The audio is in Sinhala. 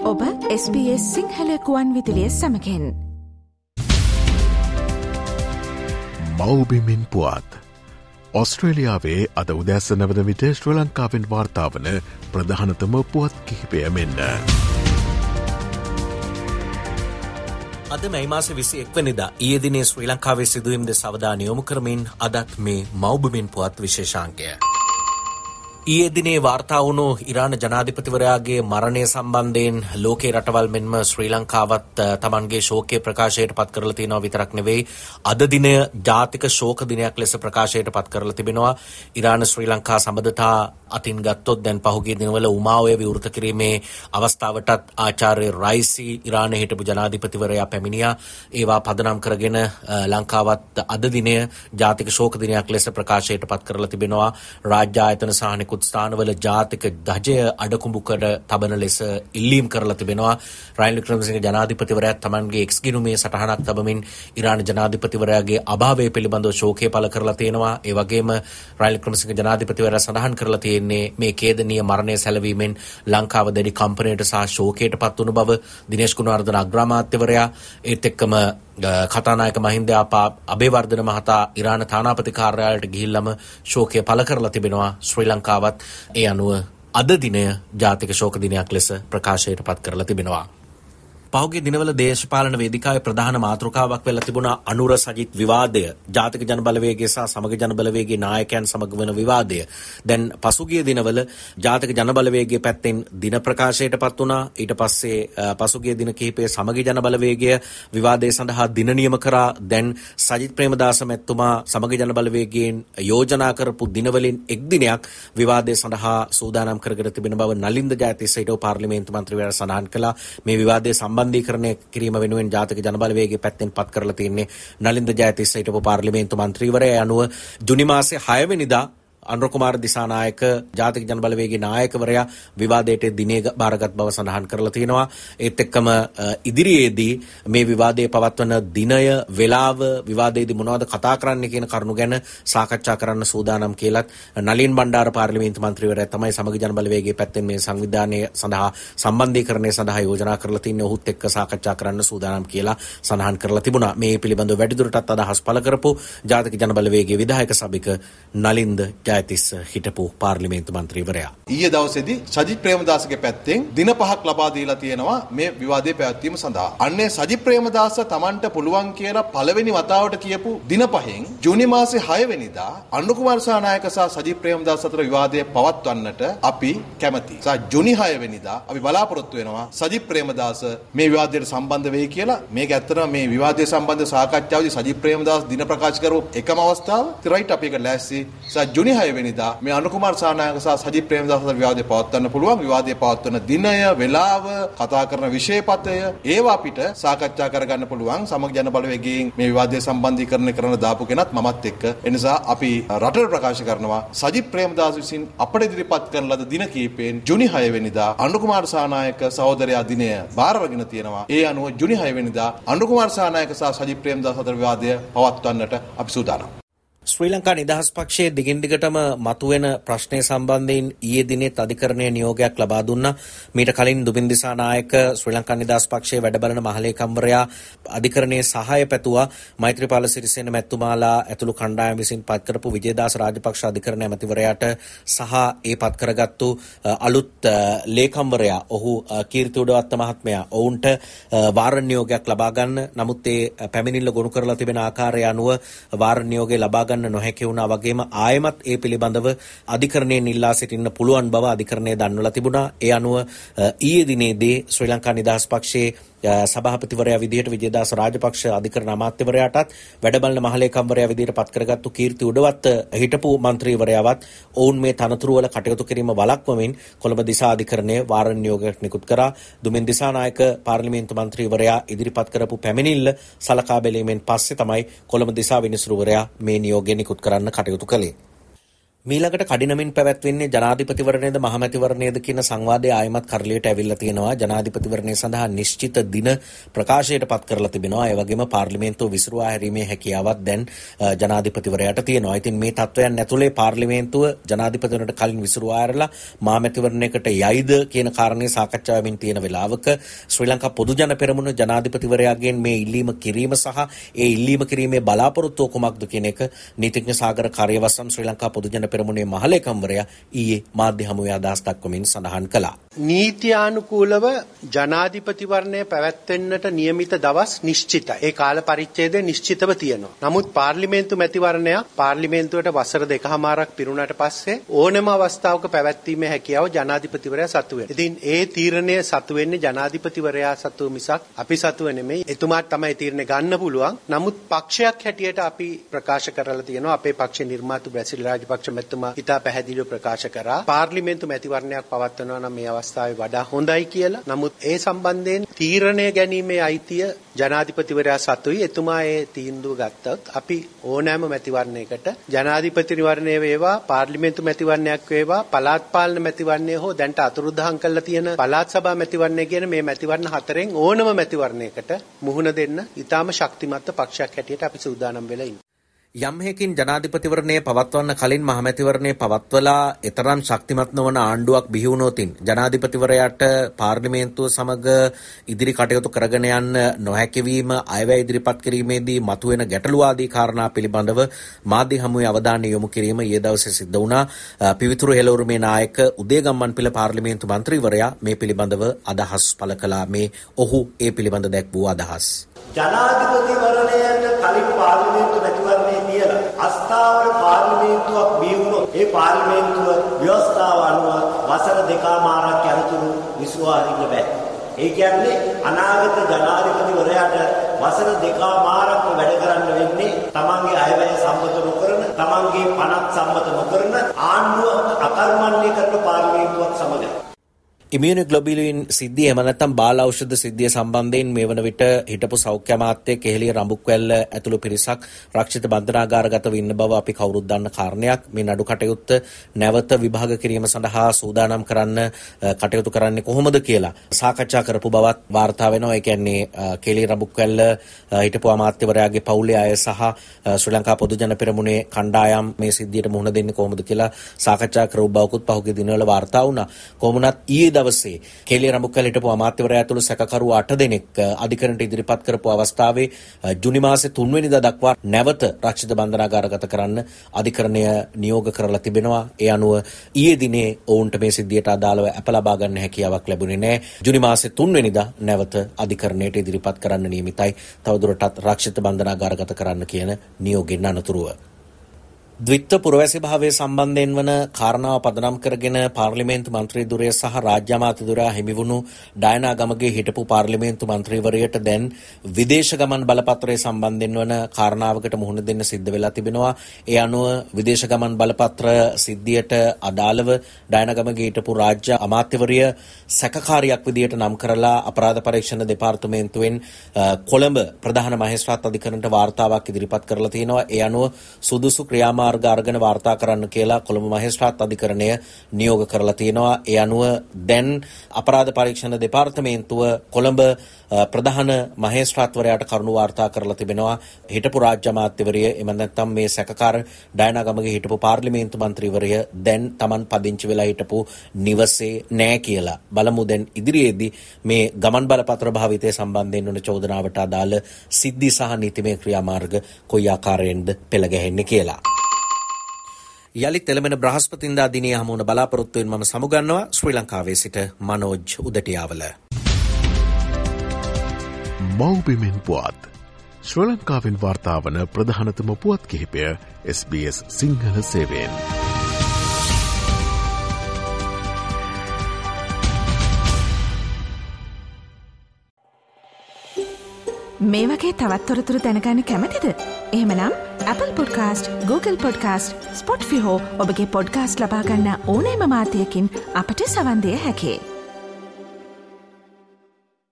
ඔබ SBS සිංහල ගුවන් විදුලිය සමගින් මව්බිමින් පුවත් ඔස්ට්‍රේලියාවේ අද උදැසන වන විට ශ්‍රී ලංකාවෙන් වාර්තා වන ප්‍රධානතම පුවත් කිහිපය මෙන්න. අද මැයි මාස 21 වෙනිදා ඊයේ දිනේ ශ්‍රී ලංකාවේ සිදුවීම් දෙස අවධානය යොමු කරමින් අදත් මේ මව්බිමින් පුවත් විශේෂාංකය. ඊයේ දිනේ වාර්තා වුණු ඉරාන ජනාධිපතිවරයාගේ මරණය සම්බන්ධයෙන් ලෝකේ රටවල් මෙන්ම ශ්‍රී ලංකාවත් තමන්ගේ ශෝකයේ ප්‍රකාශයට පත් කරලා තියෙනවා විතරක් නෙවෙයි අද දිනය ජාතික ශෝක දිනයක් ලෙස ප්‍රකාශයට පත් කරලා තිබෙනවා. ඉරාන ශ්‍රී ලංකා සම්බන්ධතා අතින් ගත්තොත් දැන් පහුගිය දිනවල උමාවය විවෘත කිරීමේ අවස්ථාවටත් ආචාර්ය රයිසි ඉරානයේ හිටපු ජනාධිපතිවරයා පැමිණියා. ඒවා පදනම් කරගෙන ලංකාවත් අද දිනය ජාතික ශෝක දිනයක් ලෙස ප්‍රකාශයට පත් කරලා තිබෙනවා. රාජ්‍ය ආයතන සහ ස්ථානවල ජාතික ධජය අඩකුඹුකට තබන ලෙස ඉල්ලීම් කරලා තිබෙනවා. රනිල් වික්‍රමසිංහ ජනාධිපතිවරයා තමන්ගේ එක්ස් ගිණුමේ සටහනක් තබමින් ඉරාන ජනාධිපතිවරයාගේ අභාවය පිළිබඳව ශෝකය පළ කරලා තියෙනවා. ඒ වගේම රනිල් වික්‍රමසිංහ ජනාධිපතිවරයා සඳහන් කරලා තියෙන්නේ මේ ඛේදනීය මරණය සැලවීමෙන් ලංකාව දැඩි කම්පනයට සහ ශෝකයට පත් වුණු බව. දිනේෂ් ගුණවර්ධන අග්‍රාමාත්‍යවරයා ඒත් එක්කම කතානායක මහින්ද අබේවර්ධන මහතා ඉරාන තානාපති කාර්යාලයට ගිහිල්ලම ශෝකය පළ කරලා තිබෙනවා. ශ්‍රී ලංකාවත් ඒ අනුව අද දිනය ජාතික ශෝක දිනයක් ලෙස ප්‍රකාශයට පත් කරලා තිබෙනවා. පහුගිය දිනවල දේශපාලන වේදිකාවේ ප්‍රධාන මාතෘකාවක් වෙලා තිබුණා අනුර සජිත් විවාදය. ජාතික ජනබලවේගය සහ සමග ජනබලවේගයේ නායකයන් සමග වන විවාදය. දැන් පසුගිය දිනවල ජාතික ජනබලවේගයේ පැත්තෙන් දින ප්‍රකාශයට පත් වුණා. ඊට පස්සේ පසුගිය දින කිහිපයේ සමග ජනබලවේගය විවාදය සඳහා දින නියම කරා. දැන් සජිත් ප්‍රේමදාස මැතිතුමා සමග ජනබලවේගයෙන් යෝජනා කරපු දිනවලින් එක් දිනයක් විවාදය සඳහා සූදානම් කරගෙන තිබෙන බව නලින්ද ජයතිස්ස හිටපු පාර්ලිමේන්තු මන්ත්‍රීවරයා සඳහන් කළා. මේ විවාදයේ සම්බන්ධීකරණය කිරීම වෙනුවෙන් ජාතික ජනබලවේගයේ පැත්තෙන් පත් කරලා තියෙන්නේ නලින්ද ජයතිස්ස හිටපු පාර්ලිමේන්තු මන්ත්‍රීවරයා. අනුව ජුනි මාසේ 6 වෙනිදා අනුර කුමාර දිසානායක ජාතික ජනබලවේගයේ නායකවරයා විවාදයට දිනේ බාරගත් බව සඳහන් කරලා තියෙනවා. ඒත් එක්කම ඉදිරියේදී මේ විවාදයේ පවත්වන දිනය වේලාව විවාදයේදී මොනවද කතා කරන්න කියන කරුණු ගැන සාකච්ඡා කරන්න සූදානම් කියලත් නලින් බණ්ඩාර පාර්ලිමේන්තු මන්ත්‍රීවරයා තමයි සමග ජනබලවේගයේ පැත්තෙන් මේ සංවිධානය සඳහා සම්බන්ධීකරණය සඳහා යෝජනා කරලා තින්නේ. ඔහුත් එක්ක සාකච්ඡා කරන්න සූදානම් කියලා සඳහන් කරලා තිබුණා. මේ පිළිබඳව වැඩිදුරටත් අදහස් පළ කරපු ජාතික ජනබලවේගයේ විධායක සභික නලින්ද ජයතිස්ස හිටපු පාර්ලිමේන්තු මන්ත්‍රීවරයා ඊයේ දවසේදී සජිත් ප්‍රේමදාසගේ පැත්තෙන් දින 5ක් ලබා දීලා තියෙනවා මේ විවාදයේ පැවැත්වීම සඳහා. අන්නේ සජිත් ප්‍රේමදාස Tamanට පුළුවන් කියලා පළවෙනි වතාවට කියපු දින 5න් ජූනි මාසේ 6 වෙනිදා අනුර කුමාර සානායක සහ සජිත් ප්‍රේමදාස අතර විවාදය පවත්වන්නට අපි කැමැතියි. ජූනි 6 වෙනිදා අපි බලාපොරොත්තු වෙනවා සජිත් ප්‍රේමදාස මේ විවාදයට සම්බන්ධ වෙයි කියලා. මේක ඇත්තටම මේ විවාදය සම්බන්ධ සාකච්ඡාවේදී සජිත් ප්‍රේමදාස දින ප්‍රකාශ කරපු එකම අවස්ථාව. රයිට් අපි ඒක ලෑස්ති. ජූනි 6 වෙනිදා මේ අනුර කුමාර සානායක සහ සජිත් ප්‍රේමදාස අතර විවාදය පවත්වන්න පුළුවන්. විවාදය පවත්වන දිනය, වේලාව, කතා කරන විෂයපතය ඒවා අපිට සාකච්ඡා කරගන්න පුළුවන්. සමග ජනබලවේගයෙන් මේ විවාදය සම්බන්ධීකරණය කරන දාපු කෙනත් මමත් එක්ක. ඒ නිසා අපි රටට ප්‍රකාශ කරනවා සජිත් ප්‍රේමදාස විසින් අපට ඉදිරිපත් කරන ලද දින කිහිපෙන් ජූනි 6 වෙනිදා අනුර කුමාර සානායක සහෝදරයා දිනය බාරගෙන තියෙනවා. ඒ අනුව ජූනි 6 වෙනිදා අනුර කුමාර සානායක සහ සජිත් ප්‍රේමදාස අතර විවාදය පවත්වන්නට අපි සූදානම්. ශ්‍රී ලංකා නිදහස් පක්ෂයේ දිගින් දිගටම මතුවෙන ප්‍රශ්නය සම්බන්ධයෙන් ඊයේ දිනෙත් අධිකරණයේ නියෝගයක් ලබා දුන්නා. මීට කලින් දුමින් දිසානායක ශ්‍රී ලංකා නිදහස් පක්ෂයේ වැඩ බලන මහලේකම්වරයා අධිකරණයේ සහාය පැතුවා. මෛත්‍රීපාල සිරිසේන මැතිතුමාලා ඇතුළු කණ්ඩායම විසින් පත් කරපු විජේදාස රාජපක්ෂ අධිකරණ ඇමතිවරයාට සහ ඒ පත් කරගත්තු අලුත් ලේකම්වරයා ඔහු කීර්ති උඩවත්ත මහත්මයා ඔවුන්ට වාරණ නියෝගයක් ලබා ගන්න. නමුත් ඒ පැමිණිල්ල ගොනු කරලා තිබෙන ආකාරය අනුව වාරණ නියෝගය ලබා ගන්න නොහැකි වුණා. වගේම ආයමත් ඒ පිළිබඳව අධිකරණයෙන් ඉල්ලා සිටින්න පුළුවන් බව අධිකරණය දන්වලා තිබුණා. ඒ අනුව ඊයේ දිනේදී ශ්‍රී ලංකා නිදහස් පක්ෂයේ සභාපතිවරයා විදිහට විජේදාස රාජපක්ෂ අධිකරණ අමාත්‍යවරයාටත් වැඩ බලන මහලේකම්වරයා විදිහට පත් කරගත්තු කීර්ති උඩවත්ත හිටපු මන්ත්‍රීවරයාවත් ඔවුන් මේ තනතුරු වල කටයුතු කිරීම වළක්වමින් කොළඹ දිසා අධිකරණයේ වාරණ නියෝගයක් නිකුත් කරා. දුමින් දිසානායක පාර්ලිමේන්තු මන්ත්‍රීවරයා ඉදිරිපත් කරපු පැමිණිල්ල සලකා බැලීමෙන් පස්සේ තමයි කොළඹ දිසා විනිසුරුවරයා මේ නියෝගය නිකුත් කරන්න කටයුතු කළේ. මීළඟට කඩිනමින් පැවැත්වෙන්නේ ජනාධිපතිවරණයේද මහමැතිවරණයේද කියන සංවාදය ආයමත් කරලියට ඇවිල්ලා තියෙනවා. ජනාධිපතිවරණය සඳහා නිශ්චිත දින ප්‍රකාශයට පත් කරලා තිබෙනවා. ඒ වගේම පාර්ලිමේන්තුව විසිරුවා හැරීමේ හැකියාවක් දැන් ජනාධිපතිවරයාට තියෙනවා. ඉතින් මේ තත්වයන් ඇතුලේ පාර්ලිමේන්තුව ජනාධිපතිවරණයට කලින් විසිරුවා ඇරලා මහමැතිවරණයකට යයිද කියන කාරණේ සාකච්ඡා වෙමින් තියෙන වෙලාවක ශ්‍රී ලංකා පොදු ජන පෙරමුණ ජනාධිපතිවරයාගෙන් මේ ඉල්ලීම කිරීම සහ ඒ ඉල්ලීම කිරීමේ බලාපොරොත්තුව කුමක්ද කියන එක නීතිඥ සාගර කාර්යවසම් ශ්‍රී ලංකා පොදු ජන පෙරමුණේ මහලේකම්වරයා ඊයේ මාධ්‍ය හමුවේ අදහස් දක්වමින් සඳහන් කළා. නීත්‍යානුකූලව ජනාධිපතිවරණය පැවැත්වෙන්නට නියමිත දවස් නිශ්චිතයි. ඒ කාල පරිච්ඡේදය නිශ්චිතව තියෙනවා. නමුත් පාර්ලිමේන්තු මැතිවරණයක් පාර්ලිමේන්තුවට වසර 2කමාරක් පිරුණාට පස්සේ ඕනෑම අවස්ථාවක පැවැත්වීමේ හැකියාව ජනාධිපතිවරයා සතු වෙනවා. ඉතින් ඒ තීරණය සතු වෙන්නේ ජනාධිපතිවරයා සතු මිසක් අපි සතු නෙමෙයි. එතුමාට තමයි තීරණය ගන්න පුළුවන්. නමුත් පක්ෂයක් හැටියට අපි ප්‍රකාශ කරලා තියෙනවා. අපේ පක්ෂේ නිර්මාතු බ්‍රැසිල් රාජපක්ෂ මැතිතුමා ඉතා පැහැදිලිව ප්‍රකාශ කරා පාර්ලිමේන්තු මැතිවරණයක් පවත්වනවා නම් මේ අවස්ථාවේ වඩා හොඳයි කියලා. නමුත් ඒ සම්බන්ධයෙන් තීරණය ගැනීමේ අයිතිය ජනාධිපතිවරයා සතුයි. එතුමා ඒ තීන්දුව ගත්තොත් අපි ඕනෑම මැතිවරණයකට ජනාධිපතිවරණය වේවා පාර්ලිමේන්තු මැතිවරණයක් වේවා පළාත් පාලන මැතිවරණය හෝ දැන්ට අතුරුදහන් කරලා තියෙන පළාත් සභා මැතිවරණය කියන මේ මැතිවරණ හතරෙන් ඕනම මැතිවරණයකට මුහුණ දෙන්න ඉතාම ශක්තිමත් පක්ෂයක් හැටියට අපි සූදානම් වෙලා ඉන්නවා. යම් හේකින් ජනාධිපතිවරණය පවත්වන්න කලින් මහමැතිවරණය පවත්වලා එතරම් ශක්තිමත් නොවන ආණ්ඩුවක් බිහි වුණොතින් ජනාධිපතිවරයාට පාර්ලිමේන්තුව සමග ඉදිරි කටයුතු කරගෙන යන්න නොහැකි වීම අයවැය ඉදිරිපත් කිරීමේදී මතුවෙන ගැටලු ආදී කාරණා පිළිබඳව මාධ්‍ය හමුවේ අවධානය යොමු කිරීම ඊයේ දවසේ සිද්ධ වුණා. පිවිතුරු හෙළවුරුමේ නායක උදේගම්මන්පිල පාර්ලිමේන්තු මන්ත්‍රීවරයා මේ පිළිබඳව අදහස් පළ කළා. මේ ඔහු ඒ පිළිබඳ දැක්වූ අදහස්. ජනාධිපතිවරණයට කලින් පාර්ලිමේන්තු මැතිවරණය කියලා අස්ථාවර පාර්ලිමේන්තුවක් බිහි වුණොත් ඒ පාර්ලිමේන්තුව ව්‍යවස්ථාව අනුව වසර 2කමාරක් යනතුරු විසුවා හරින්න බෑ. ඒ කියන්නේ අනාගත ජනාධිපතිවරයාට වසර 2කමාරක් වැඩ කරන්න වෙන්නේ තමන්ගේ අයවැය සම්මත නොකරන, තමන්ගේ පනත් සම්මත නොකරන ආණ්ඩුව අකර්මණ්‍ය කරන පාර්ලිමේන්තුවක් සමග. ඉමියුනොග්ලොබියුලින් සිද්ධිය එහෙම නැත්නම් බාල ඖෂධ සිද්ධිය සම්බන්ධයෙන් මේ වන විට හිටපු සෞඛ්‍ය අමාත්‍ය කෙහෙලිය රඹුක්වැල්ල ඇතුළු පිරිසක් රක්ෂිත බන්ධනාගාරගතව ඉන්න බව අපි කවුරුත් දන්න කාරණයක්. මේ නඩු කටයුත්ත නැවත විභාග කිරීම සඳහා සූදානම් කරන්න කටයුතු කරන්නේ කොහොමද කියලා සාකච්ඡා කරපු බවත් වාර්තා වෙනවා. ඒ කියන්නේ කෙහෙලිය රඹුක්වැල්ල හිටපු අමාත්‍යවරයාගේ පවුලේ අය සහ ශ්‍රී ලංකා පොදු ජන පෙරමුණේ කණ්ඩායම් මේ සිද්ධියට මුහුණ දෙන්නේ කොහොමද කියලා සාකච්ඡා කරපු බවකුත් පහුගිය දිනවල වාර්තා වුණා. කොහොමුණත් ඊයේ දවසේ කෙහෙලිය රඹුක්වැල්ල හිටපු අමාත්‍යවරයා ඇතුළු සැකකරු 8 දෙනෙක් අධිකරණයට ඉදිරිපත් කරපු අවස්ථාවේ ජුනි මාසේ 3 වෙනිදා දක්වා නැවත රක්ෂිත බන්ධනාගාරගත කරන්න අධිකරණය නියෝග කරලා තිබෙනවා. ඒ අනුව ඊයේ දිනේ ඔවුන්ට මේ සිද්ධියට අදාළව අප ලබා ගන්න හැකියාවක් ලැබුණේ නැහැ. ජුනි මාසේ 3 වෙනිදා නැවත අධිකරණයට ඉදිරිපත් කරන්න නියමිතයි. තවදුරටත් රක්ෂිත බන්ධනාගාරගත කරන්න කියන නියෝගෙන් අනතුරුව ද්විත්ව පුරවැසි භාවය සම්බන්ධයෙන් වන කාරණාව පදනම් කරගෙන පාර්ලිමේන්තු මන්ත්‍රී ධුරය සහ රාජ්‍ය අමාත්‍ය ධුරය හිමිවුණු ඩයනා ගමගේ හිටපු පාර්ලිමේන්තු මන්ත්‍රීවරයාට දැන් විදේශ ගමන් බලපත්‍රය සම්බන්ධයෙන් වන කාරණාවකට මුහුණ දෙන්න සිද්ධ වෙලා තිබෙනවා. ඒ අනුව විදේශ ගමන් බලපත්‍ර සිද්ධියට අදාළව ඩයනා ගමගේ හිටපු රාජ්‍ය අමාත්‍යවරිය සැකකාරියක් විදියට නම් කරලා අපරාධ පරීක්ෂණ දෙපාර්තමේන්තුවෙන් කොළඹ ප්‍රධාන මහේස්ත්‍රාත් අධිකරණයට වාර්තාවක් ඉදිරිපත් කරලා තියෙනවා. ඒ අනුව සුදුසු ක්‍රියාමාර්ග අරගෙන වාර්තා කරන්න කියලා කොළඹ මහේස්ත්‍රාත් අධිකරණය නියෝග කරලා තියෙනවා. ඒ අනුව දැන් අපරාධ පරීක්ෂණ දෙපාර්තමේන්තුව කොළඹ ප්‍රධාන මහේස්ත්‍රාත්වරයාට කරුණු වාර්තා කරලා තිබෙනවා. හිටපු රාජ්‍ය අමාත්‍යවරිය එම නැත්නම් මේ සැකකාර ඩයනා ගමගේ හිටපු පාර්ලිමේන්තු මන්ත්‍රීවරිය දැන් Taman පදිංචි වෙලා හිටපු නිවසේ නෑ කියලා. බලමු දැන් ඉදිරියේදී මේ ගමන් බලපත්‍ර භාවිතය සම්බන්ධයෙන් වන චෝදනාවට අදාළ සිද්ධි සහ නීතිමය ක්‍රියාමාර්ග කොයි ආකාරයෙන්ද පෙළ ගැහෙන්නේ කියලා. යලිත් එළමෙන බ්‍රහස්පතින්දා දිනේ හමුවන බලාපොරොත්තුවෙන් මම සමුගන්නවා. ශ්‍රී ලංකාවේ සිට මනෝජ් උදටියාවල. මව්බිමෙන් පුවත් ශ්‍රී ලංකාවෙන් වාර්තාවන ප්‍රධානතම පුවත් කිහිපය SBS සිංහල සේවයෙන්. මේ වගේ තවත් තොරතුරු දැනගන්න කැමතිද? එහෙමනම් Apple Podcast, Google Podcast, Spotify හෝ ඔබගේ පොඩ්කාස්ට් ලබා ගන්න ඕනෑම මාධ්‍යයකින් අපට සවන් දෙන්න හැකියි.